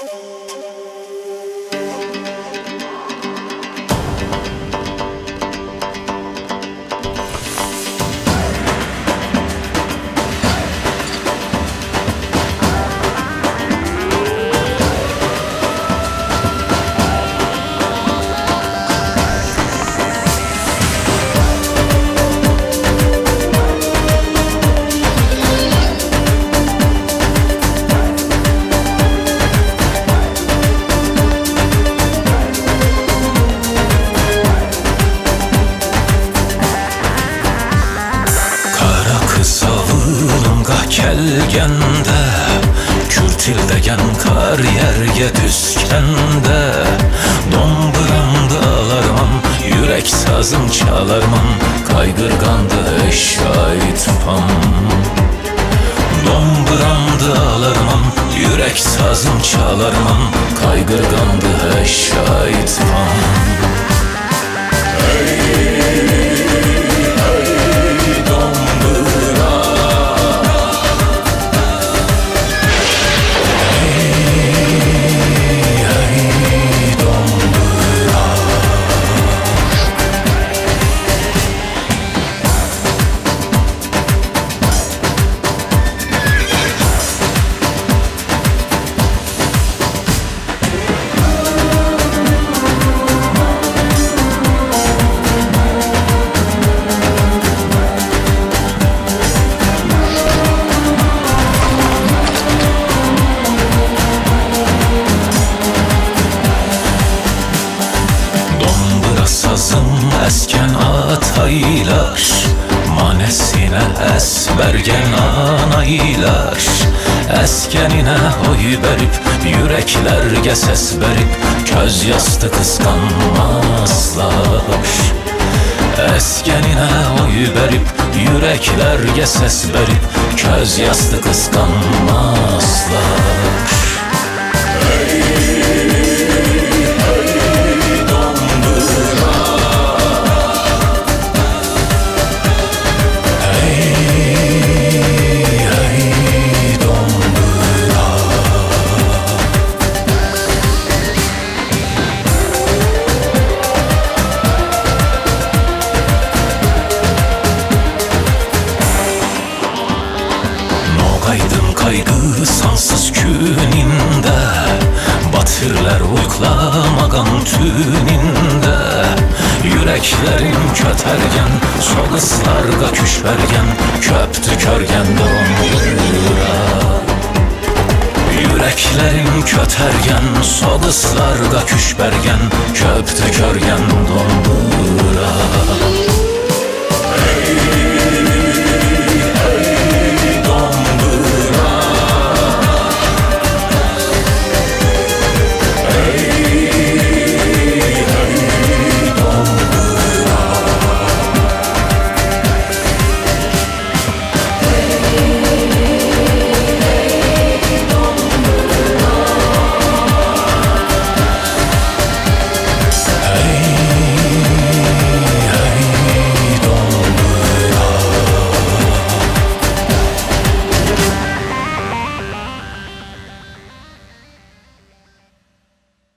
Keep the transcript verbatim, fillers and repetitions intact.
Kelgəndə, kürtildəyən qar yergə düzkəndə, domburamda alarman, yürək sazım çalarman, qayqırğandı şahid pam. Domburamda alarman, yürək sazım çalarman, qayqırğandı şahid pam. Sazım əskən ataylar, manesinə əsbərgən anaylar, əskəninə oy bərib, yürəklərgə səs bərib, köz yastı qısqanmazlar. Əskəninə oy bərib, yürəklərgə səs bərib, köz yastı qısqanmazlar. Qayğı sansız günində, batırlar uyqlamağan tünində, yürəklərin kötərgən, soğuslarga küşbərgən, köptü körgən dombura. Yürəklərin kötərgən, soğuslarga küşbərgən, köptü körgən dombura.